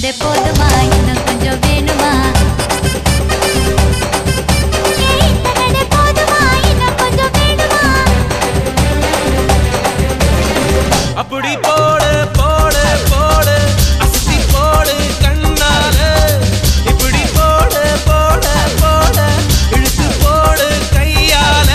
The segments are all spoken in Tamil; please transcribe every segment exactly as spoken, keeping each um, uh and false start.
தகடு போதுமா இன்னும் கொஞ்சம் வேணுமா தகடு போதுமா இன்னும் கொஞ்சம் வேணுமா அப்படி போடு போடு போடு அசி போடு கண்ணால இப்படி போடு போடு போடு இழுத்து போடு கையால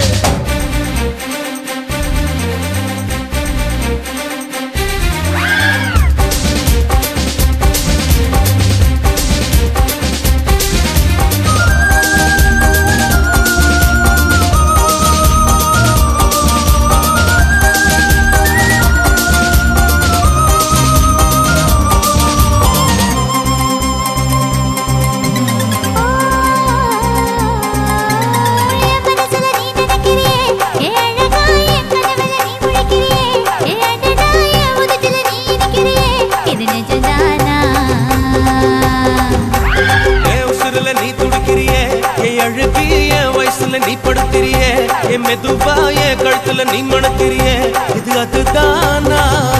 நீ படுத்திரியே என் மெதுவாய கழுத்துல நீ மணத்திரியே இது அதுதானா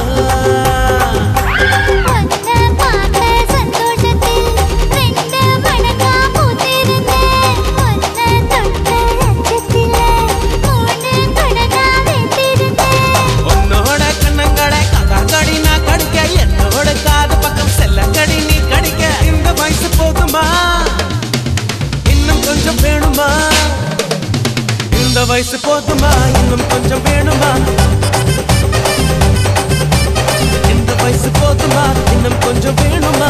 உன்னோட கண்ணங்களை கதாங்கடி நான் கடிக்க என்னோட காது பக்கம் செல்லங்கடி நீ கடிக்க இந்த வயசு போதுமா இன்னும் கொஞ்சம் வேணுமா இந்த வயசு போதுமா இன்னும் கொஞ்சம் வேணுமா இந்த வயசு போதுமா இன்னும் கொஞ்சம் வேணுமா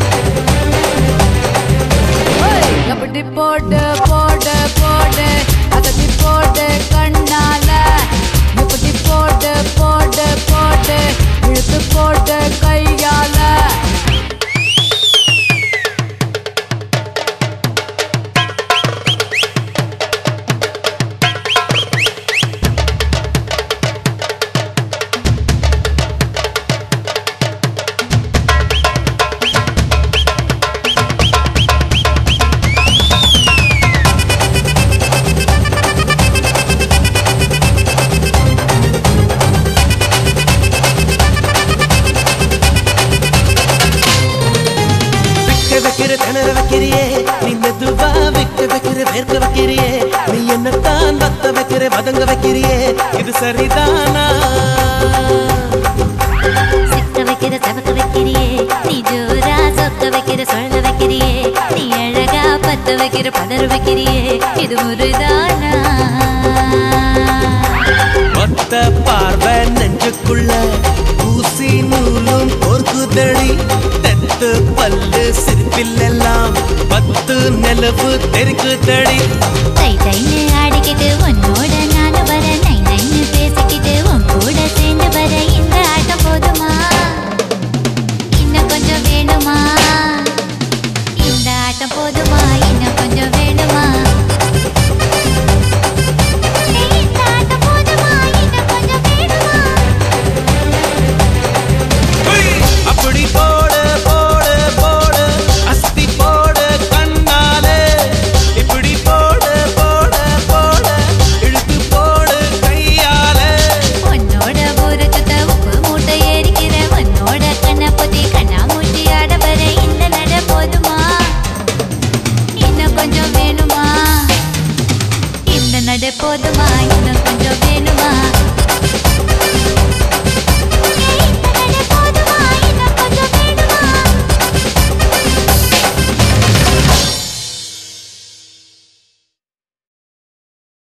அப்படி போடு போடு போடு அதடி போடு கண்ணால இப்படி போடு போடு போடு இழுத்து போடு கையால திணற வைக்கிறியே நீ மெதுவா விட்டு வைக்கிற வேர்க்க வைக்கிறியே நீ என்னத்தான் வத்த வைக்கிற வதங்க வைக்கிறியே இது சரிதானா சிக்க வைக்கிற சவக்க வைக்கிறியே நீ ஜோரா சொக்க வைக்கிற சொல்ல வைக்கிறியே நீ அழகா பத்த வைக்கிற பதற வைக்கிறியே இது முருதானா ஒத்த பார்வை நெஞ்சுக்குள்ள ஊசி நூலும் பொறுக்குதடி தெத்து பல்லு சிரிப்பில் எல்லாம் பத்து நிலவு தெரிக்குதடி தை தை